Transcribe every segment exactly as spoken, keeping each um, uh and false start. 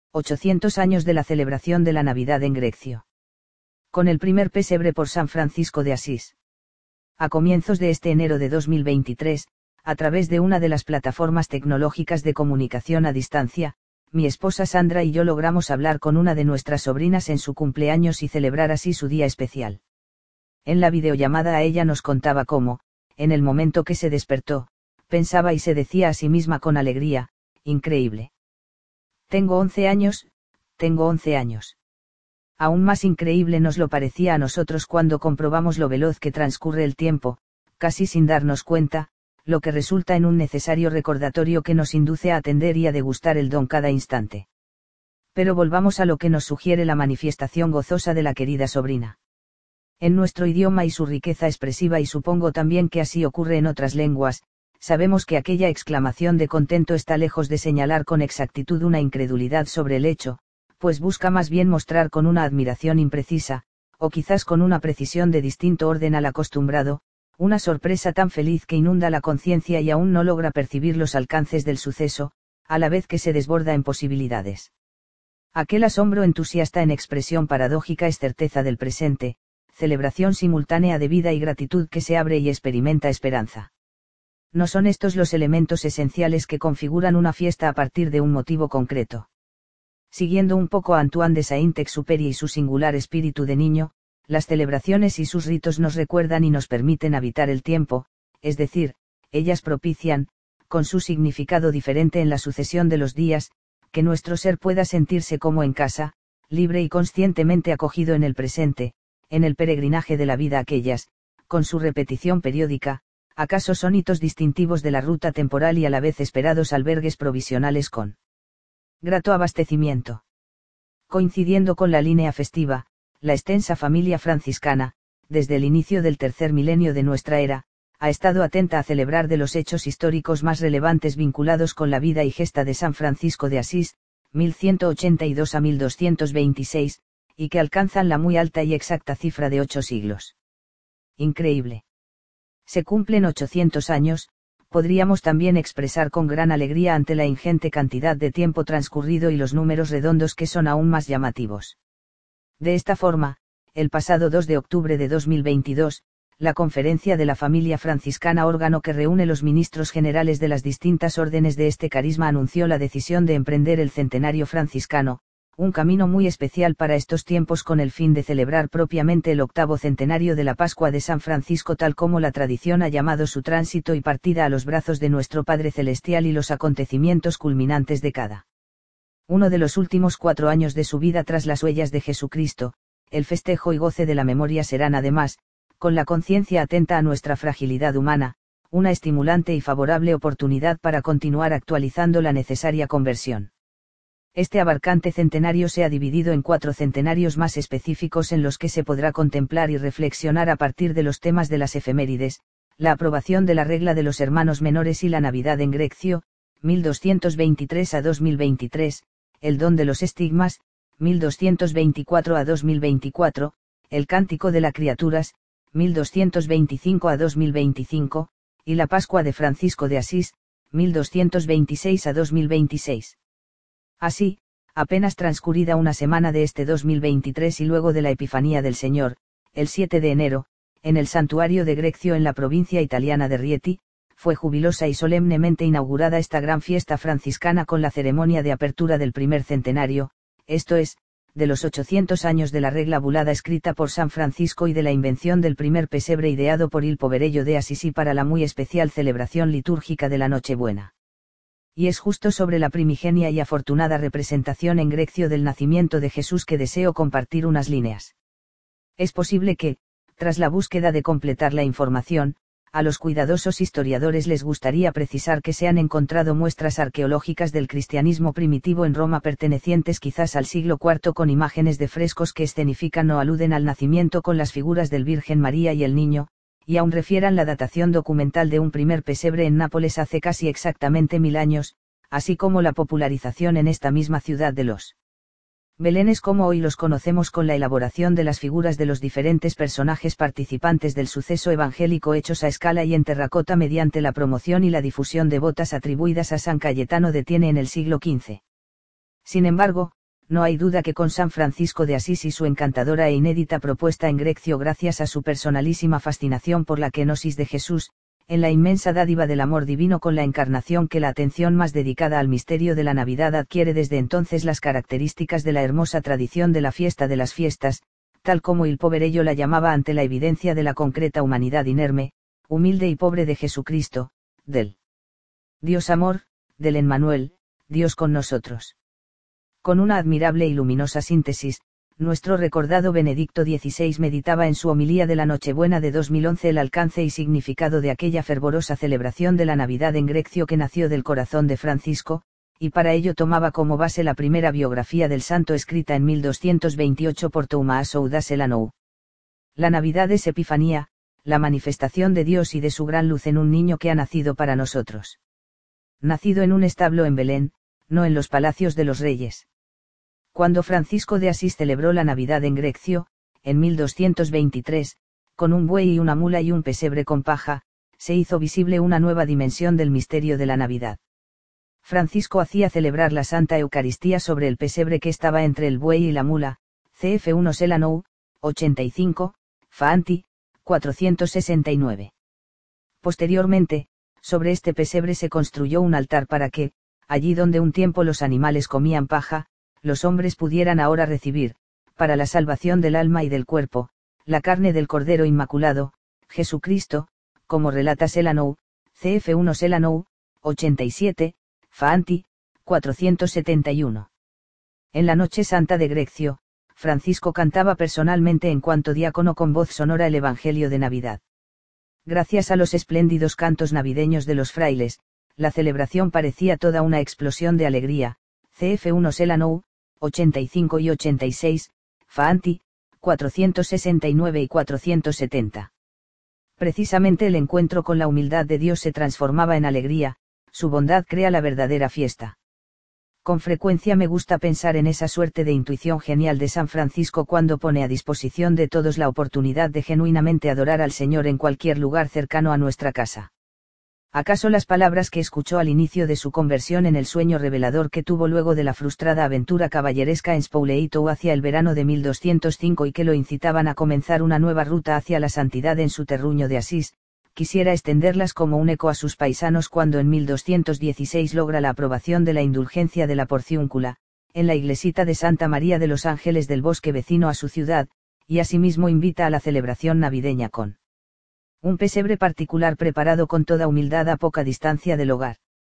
ochocientos años de la celebración de la Navidad en Greccio. Con el primer pesebre por San Francisco de Asís. A comienzos de este enero de dos mil veintitrés, a través de una de las plataformas tecnológicas de comunicación a distancia, mi esposa Sandra y yo logramos hablar con una de nuestras sobrinas en su cumpleaños y celebrar así su día especial. En la videollamada a ella nos contaba cómo, en el momento que se despertó, pensaba y se decía a sí misma con alegría, increíble. Tengo once años, tengo once años. Aún más increíble nos lo parecía a nosotros cuando comprobamos lo veloz que transcurre el tiempo, casi sin darnos cuenta, lo que resulta en un necesario recordatorio que nos induce a atender y a degustar el don cada instante. Pero volvamos a lo que nos sugiere la manifestación gozosa de la querida sobrina. En nuestro idioma y su riqueza expresiva, y supongo también que así ocurre en otras lenguas, sabemos que aquella exclamación de contento está lejos de señalar con exactitud una incredulidad sobre el hecho, pues busca más bien mostrar con una admiración imprecisa, o quizás con una precisión de distinto orden al acostumbrado, una sorpresa tan feliz que inunda la conciencia y aún no logra percibir los alcances del suceso, a la vez que se desborda en posibilidades. Aquel asombro entusiasta en expresión paradójica es certeza del presente, celebración simultánea de vida y gratitud que se abre y experimenta esperanza. No son estos los elementos esenciales que configuran una fiesta a partir de un motivo concreto. Siguiendo un poco a Antoine de Saint-Exupéry y su singular espíritu de niño, las celebraciones y sus ritos nos recuerdan y nos permiten habitar el tiempo, es decir, ellas propician, con su significado diferente en la sucesión de los días, que nuestro ser pueda sentirse como en casa, libre y conscientemente acogido en el presente, en el peregrinaje de la vida. Aquellas, con su repetición periódica, acaso son hitos distintivos de la ruta temporal y a la vez esperados albergues provisionales con grato abastecimiento. Coincidiendo con la línea festiva, la extensa familia franciscana, desde el inicio del tercer milenio de nuestra era, ha estado atenta a celebrar de los hechos históricos más relevantes vinculados con la vida y gesta de San Francisco de Asís, mil ciento ochenta y dos a mil doscientos veintiséis, y que alcanzan la muy alta y exacta cifra de ocho siglos. Increíble. Se cumplen ochocientos años, podríamos también expresar con gran alegría ante la ingente cantidad de tiempo transcurrido y los números redondos que son aún más llamativos. De esta forma, el pasado dos de octubre de dos mil veintidós, la Conferencia de la Familia Franciscana, órgano que reúne los ministros generales de las distintas órdenes de este carisma, anunció la decisión de emprender el centenario franciscano, un camino muy especial para estos tiempos con el fin de celebrar propiamente el octavo centenario de la Pascua de San Francisco, tal como la tradición ha llamado su tránsito y partida a los brazos de nuestro Padre Celestial y los acontecimientos culminantes de cada uno de los últimos cuatro años de su vida tras las huellas de Jesucristo. El festejo y goce de la memoria serán además, con la conciencia atenta a nuestra fragilidad humana, una estimulante y favorable oportunidad para continuar actualizando la necesaria conversión. Este abarcante centenario se ha dividido en cuatro centenarios más específicos en los que se podrá contemplar y reflexionar a partir de los temas de las efemérides: la aprobación de la regla de los hermanos menores y la Navidad en Greccio, mil doscientos veintitrés a dos mil veintitrés, el don de los estigmas, mil doscientos veinticuatro a dos mil veinticuatro, el cántico de las criaturas, mil doscientos veinticinco a dos mil veinticinco, y la Pascua de Francisco de Asís, mil doscientos veintiséis a dos mil veintiséis. Así, apenas transcurrida una semana de este dos mil veintitrés y luego de la Epifanía del Señor, el siete de enero, en el santuario de Greccio en la provincia italiana de Rieti, fue jubilosa y solemnemente inaugurada esta gran fiesta franciscana con la ceremonia de apertura del primer centenario, esto es, de los ochocientos años de la regla bulada escrita por San Francisco y de la invención del primer pesebre ideado por il Poverello de Assisi para la muy especial celebración litúrgica de la Nochebuena. Y es justo sobre la primigenia y afortunada representación en Greccio del nacimiento de Jesús que deseo compartir unas líneas. Es posible que, tras la búsqueda de completar la información, a los cuidadosos historiadores les gustaría precisar que se han encontrado muestras arqueológicas del cristianismo primitivo en Roma pertenecientes quizás al siglo cuarto con imágenes de frescos que escenifican o aluden al nacimiento con las figuras del Virgen María y el Niño, y aún refieran la datación documental de un primer pesebre en Nápoles hace casi exactamente mil años, así como la popularización en esta misma ciudad de los belenes como hoy los conocemos, con la elaboración de las figuras de los diferentes personajes participantes del suceso evangélico hechos a escala y en terracota mediante la promoción y la difusión de botas atribuidas a San Cayetano de Tiene en el siglo quince. Sin embargo, No hay duda que con San Francisco de Asís y su encantadora e inédita propuesta en Greccio, gracias a su personalísima fascinación por la kenosis de Jesús, en la inmensa dádiva del amor divino con la encarnación, que la atención más dedicada al misterio de la Navidad adquiere desde entonces las características de la hermosa tradición de la fiesta de las fiestas, tal como il Poverello la llamaba ante la evidencia de la concreta humanidad inerme, humilde y pobre de Jesucristo, del Dios amor, del Emmanuel, Dios con nosotros. Con una admirable y luminosa síntesis, nuestro recordado Benedicto dieciséis meditaba en su homilía de la Nochebuena de dos mil once el alcance y significado de aquella fervorosa celebración de la Navidad en Greccio que nació del corazón de Francisco, y para ello tomaba como base la primera biografía del santo escrita en mil doscientos veintiocho por Thomas Soudas Elanou. La Navidad es Epifanía, la manifestación de Dios y de su gran luz en un niño que ha nacido para nosotros. Nacido en un establo en Belén, no en los palacios de los reyes. Cuando Francisco de Asís celebró la Navidad en Greccio, en mil doscientos veintitrés, con un buey y una mula y un pesebre con paja, se hizo visible una nueva dimensión del misterio de la Navidad. Francisco hacía celebrar la Santa Eucaristía sobre el pesebre que estaba entre el buey y la mula, C F uno Selanou, ochenta y cinco, Faanti, cuatrocientos sesenta y nueve. Posteriormente, sobre este pesebre se construyó un altar para que, allí donde un tiempo los animales comían paja, los hombres pudieran ahora recibir, para la salvación del alma y del cuerpo, la carne del Cordero Inmaculado, Jesucristo, como relata Selanou, C F uno Selanou, ochenta y siete, Faanti, cuatrocientos setenta y uno. En la Noche Santa de Greccio, Francisco cantaba personalmente en cuanto diácono con voz sonora el Evangelio de Navidad. Gracias a los espléndidos cantos navideños de los frailes, la celebración parecía toda una explosión de alegría, C F uno Selanou, ochenta y cinco y ochenta y seis, Faanti, cuatrocientos sesenta y nueve y cuatrocientos setenta. Precisamente el encuentro con la humildad de Dios se transformaba en alegría, su bondad crea la verdadera fiesta. Con frecuencia me gusta pensar en esa suerte de intuición genial de San Francisco cuando pone a disposición de todos la oportunidad de genuinamente adorar al Señor en cualquier lugar cercano a nuestra casa. ¿Acaso las palabras que escuchó al inicio de su conversión en el sueño revelador que tuvo luego de la frustrada aventura caballeresca en Spoleito hacia el verano de mil doscientos cinco y que lo incitaban a comenzar una nueva ruta hacia la santidad en su terruño de Asís, quisiera extenderlas como un eco a sus paisanos cuando en mil doscientos dieciséis logra la aprobación de la indulgencia de la porciúncula, en la iglesita de Santa María de los Ángeles del Bosque vecino a su ciudad, y asimismo invita a la celebración navideña con un pesebre particular preparado con toda humildad a poca distancia del hogar.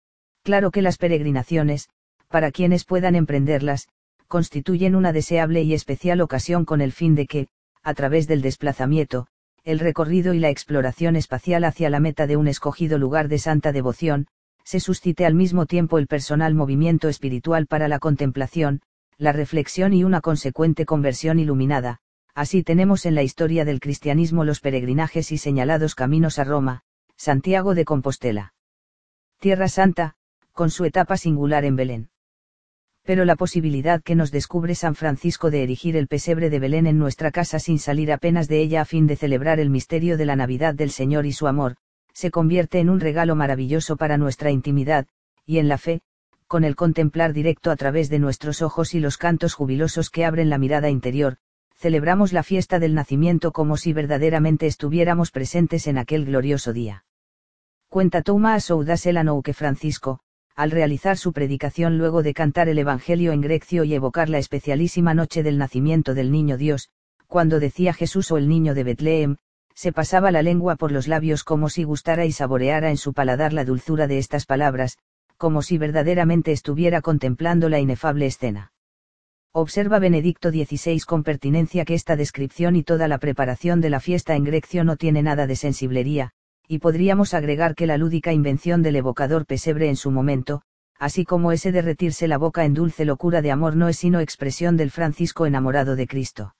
Claro que las peregrinaciones, para quienes puedan emprenderlas, constituyen una deseable y especial ocasión con el fin de que, a través del desplazamiento, el recorrido y la exploración espacial hacia la meta de un escogido lugar de santa devoción, se suscite al mismo tiempo el personal movimiento espiritual para la contemplación, la reflexión y una consecuente conversión iluminada. Así tenemos en la historia del cristianismo los peregrinajes y señalados caminos a Roma, Santiago de Compostela, Tierra Santa, con su etapa singular en Belén. Pero la posibilidad que nos descubre San Francisco de erigir el pesebre de Belén en nuestra casa sin salir apenas de ella a fin de celebrar el misterio de la Navidad del Señor y su amor, se convierte en un regalo maravilloso para nuestra intimidad, y en la fe, con el contemplar directo a través de nuestros ojos y los cantos jubilosos que abren la mirada interior, celebramos la fiesta del nacimiento como si verdaderamente estuviéramos presentes en aquel glorioso día. Cuenta Thomas Soudas Elanou que Francisco, al realizar su predicación luego de cantar el Evangelio en Greccio y evocar la especialísima noche del nacimiento del Niño Dios, cuando decía Jesús o el niño de Betlehem, se pasaba la lengua por los labios como si gustara y saboreara en su paladar la dulzura de estas palabras, como si verdaderamente estuviera contemplando la inefable escena. Observa Benedicto dieciséis con pertinencia que esta descripción y toda la preparación de la fiesta en Greccio no tiene nada de sensiblería, y podríamos agregar que la lúdica invención del evocador pesebre en su momento, así como ese derretirse la boca en dulce locura de amor no es sino expresión del Francisco enamorado de Cristo.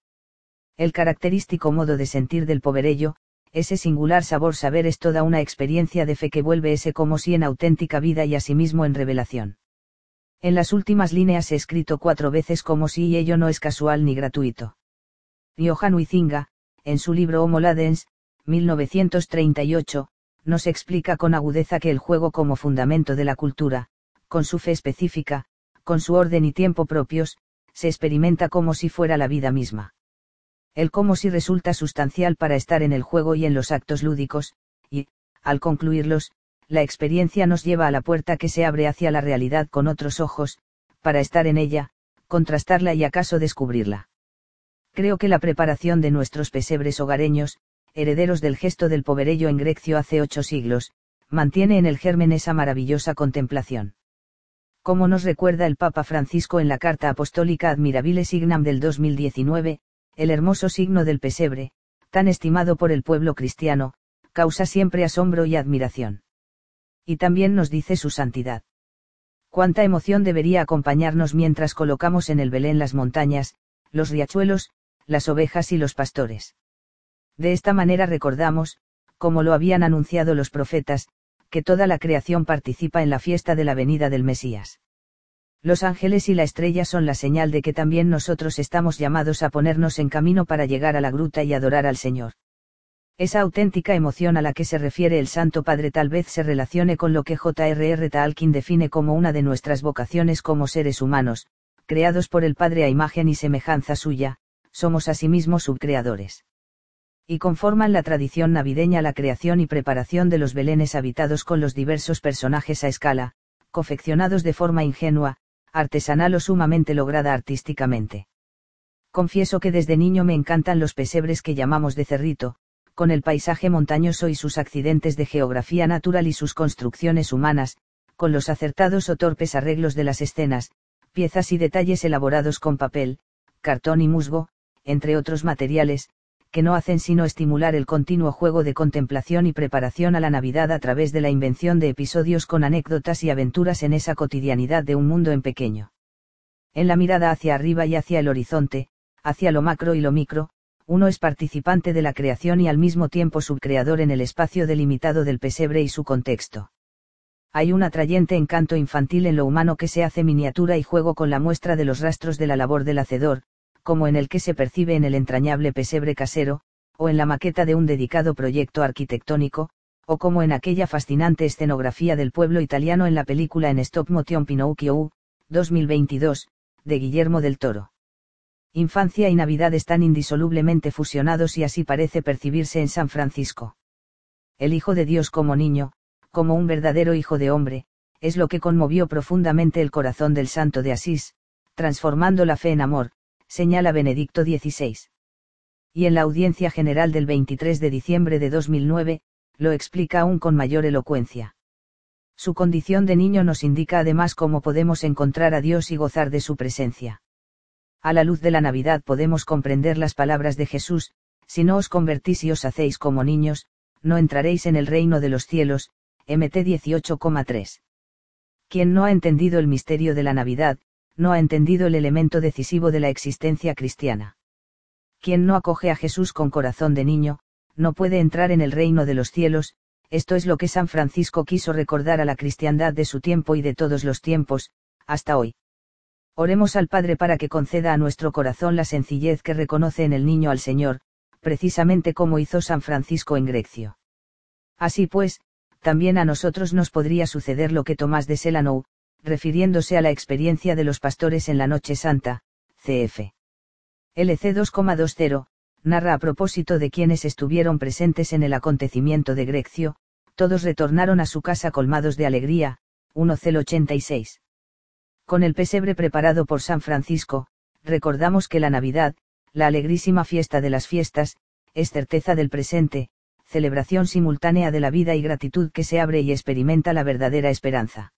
El característico modo de sentir del Poverello, ese singular sabor saber es toda una experiencia de fe que vuelve ese como si en auténtica vida y asimismo en revelación. En las últimas líneas he escrito cuatro veces como si y ello no es casual ni gratuito. Johann Huizinga, en su libro Homo Ladens, mil novecientos treinta y ocho, nos explica con agudeza que el juego como fundamento de la cultura, con su fe específica, con su orden y tiempo propios, se experimenta como si fuera la vida misma. El cómo si resulta sustancial para estar en el juego y en los actos lúdicos, y, al concluirlos, la experiencia nos lleva a la puerta que se abre hacia la realidad con otros ojos, para estar en ella, contrastarla y acaso descubrirla. Creo que la preparación de nuestros pesebres hogareños, herederos del gesto del poverello en Greccio hace ocho siglos, mantiene en el germen esa maravillosa contemplación. Como nos recuerda el Papa Francisco en la Carta Apostólica Admirabile Signam del dos mil diecinueve, el hermoso signo del pesebre, tan estimado por el pueblo cristiano, causa siempre asombro y admiración. Y también nos dice su santidad. Cuánta emoción debería acompañarnos mientras colocamos en el Belén las montañas, los riachuelos, las ovejas y los pastores. De esta manera recordamos, como lo habían anunciado los profetas, que toda la creación participa en la fiesta de la venida del Mesías. Los ángeles y la estrella son la señal de que también nosotros estamos llamados a ponernos en camino para llegar a la gruta y adorar al Señor. Esa auténtica emoción a la que se refiere el Santo Padre tal vez se relacione con lo que J R R Tolkien define como una de nuestras vocaciones como seres humanos, creados por el Padre a imagen y semejanza suya, somos asimismo subcreadores. Y conforman la tradición navideña la creación y preparación de los belenes habitados con los diversos personajes a escala, confeccionados de forma ingenua, artesanal o sumamente lograda artísticamente. Confieso que desde niño me encantan los pesebres que llamamos de cerrito, con el paisaje montañoso y sus accidentes de geografía natural y sus construcciones humanas, con los acertados o torpes arreglos de las escenas, piezas y detalles elaborados con papel, cartón y musgo, entre otros materiales, que no hacen sino estimular el continuo juego de contemplación y preparación a la Navidad a través de la invención de episodios con anécdotas y aventuras en esa cotidianidad de un mundo en pequeño. En la mirada hacia arriba y hacia el horizonte, hacia lo macro y lo micro, uno es participante de la creación y al mismo tiempo subcreador en el espacio delimitado del pesebre y su contexto. Hay un atrayente encanto infantil en lo humano que se hace miniatura y juego con la muestra de los rastros de la labor del hacedor, como en el que se percibe en el entrañable pesebre casero, o en la maqueta de un dedicado proyecto arquitectónico, o como en aquella fascinante escenografía del pueblo italiano en la película en stop motion Pinocchio, dos mil veintidós, de Guillermo del Toro. Infancia y Navidad están indisolublemente fusionados y así parece percibirse en San Francisco. El Hijo de Dios como niño, como un verdadero hijo de hombre, es lo que conmovió profundamente el corazón del Santo de Asís, transformando la fe en amor, señala Benedicto dieciséis. Y en la audiencia general del veintitrés de diciembre de dos mil nueve, lo explica aún con mayor elocuencia. Su condición de niño nos indica además cómo podemos encontrar a Dios y gozar de su presencia. A la luz de la Navidad podemos comprender las palabras de Jesús: si no os convertís y os hacéis como niños, no entraréis en el reino de los cielos, M T dieciocho coma tres. Quien no ha entendido el misterio de la Navidad, no ha entendido el elemento decisivo de la existencia cristiana. Quien no acoge a Jesús con corazón de niño, no puede entrar en el reino de los cielos. Esto es lo que San Francisco quiso recordar a la cristiandad de su tiempo y de todos los tiempos, hasta hoy. Oremos al Padre para que conceda a nuestro corazón la sencillez que reconoce en el niño al Señor, precisamente como hizo San Francisco en Greccio. Así pues, también a nosotros nos podría suceder lo que Tomás de Celano, refiriéndose a la experiencia de los pastores en la Noche Santa, cf. L C dos coma veinte, narra a propósito de quienes estuvieron presentes en el acontecimiento de Greccio: todos retornaron a su casa colmados de alegría, uno cero ochenta y seis. Con el pesebre preparado por San Francisco, recordamos que la Navidad, la alegrísima fiesta de las fiestas, es certeza del presente, celebración simultánea de la vida y gratitud que se abre y experimenta la verdadera esperanza.